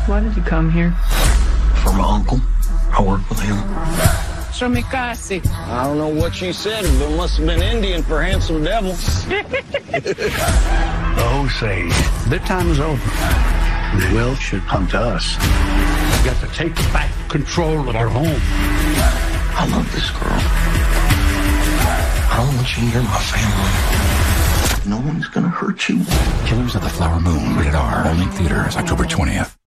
Why did you come here? For my uncle. I work with him. Show me Kasi. I don't know what she said, but it must have been Indian for handsome devil. The Osage. Their time is over. The will should come to us. We got to take back control of our home. I love this girl. I don't want you near my family. No one's gonna hurt you. Killers of the Flower Moon, rated R. Only in theaters October 20th.